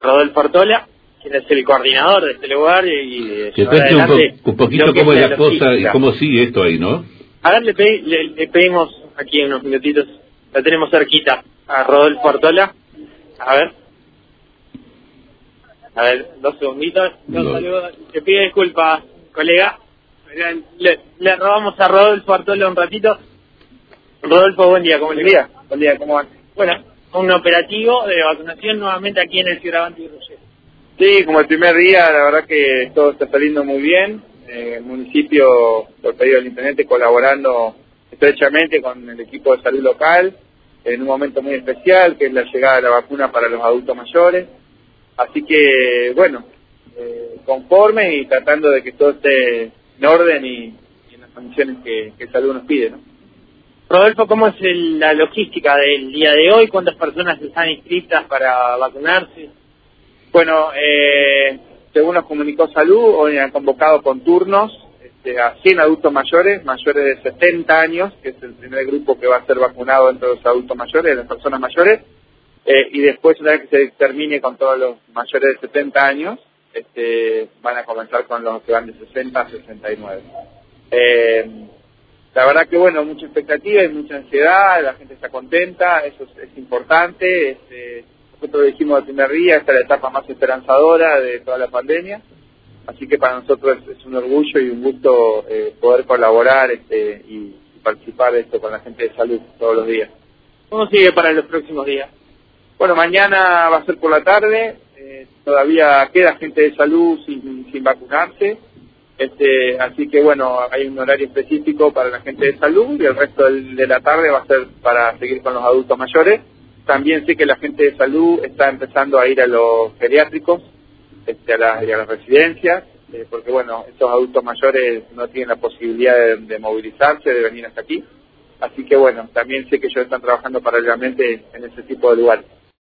Rodolfo Ortola, quien es el coordinador de este lugar y que cuente un poquito cómo es la cosa y cómo sigue esto ahí, ¿no? A ver, le pedimos aquí unos minutitos, la tenemos cerquita, a Rodolfo Ortola. A ver, 2 segunditos. No. Saludo. Te pido disculpas, colega. Le robamos a Rodolfo Ortola un ratito. Rodolfo, buen día, ¿cómo le va? Buen día, ¿cómo van? Bueno, un operativo de vacunación nuevamente aquí en el Fioravanti Ruggeri. Sí, como el primer día, la verdad que todo está saliendo muy bien. El municipio, por pedido del intendente, colaborando estrechamente con el equipo de salud local en un momento muy especial, que es la llegada de la vacuna para los adultos mayores. Así que, bueno, conforme y tratando de que todo esté en orden y en las condiciones que salud nos pide, ¿no? Rodolfo, ¿cómo es la logística del día de hoy? ¿Cuántas personas están inscritas para vacunarse? Bueno, según nos comunicó Salud, hoy han convocado con turnos a 100 adultos mayores de 70 años, que es el primer grupo que va a ser vacunado entre los adultos mayores, de las personas mayores, y después, una vez que se termine con todos los mayores de 70 años, van a comenzar con los que van de 60 a 69. La verdad que, bueno, mucha expectativa y mucha ansiedad, la gente está contenta, eso es importante. Nosotros dijimos el primer día, esta es la etapa más esperanzadora de toda la pandemia, así que para nosotros es un orgullo y un gusto poder colaborar y participar de esto con la gente de salud todos los días. ¿Cómo sigue para los próximos días? Bueno, mañana va a ser por la tarde, todavía queda gente de salud sin vacunarse. Así que bueno, hay un horario específico para la gente de salud y el resto de la tarde va a ser para seguir con los adultos mayores. También sé que la gente de salud está empezando a ir a los geriátricos, a las residencias, porque bueno, estos adultos mayores no tienen la posibilidad de movilizarse, de venir hasta aquí. Así que bueno, también sé que ellos están trabajando paralelamente en ese tipo de lugares.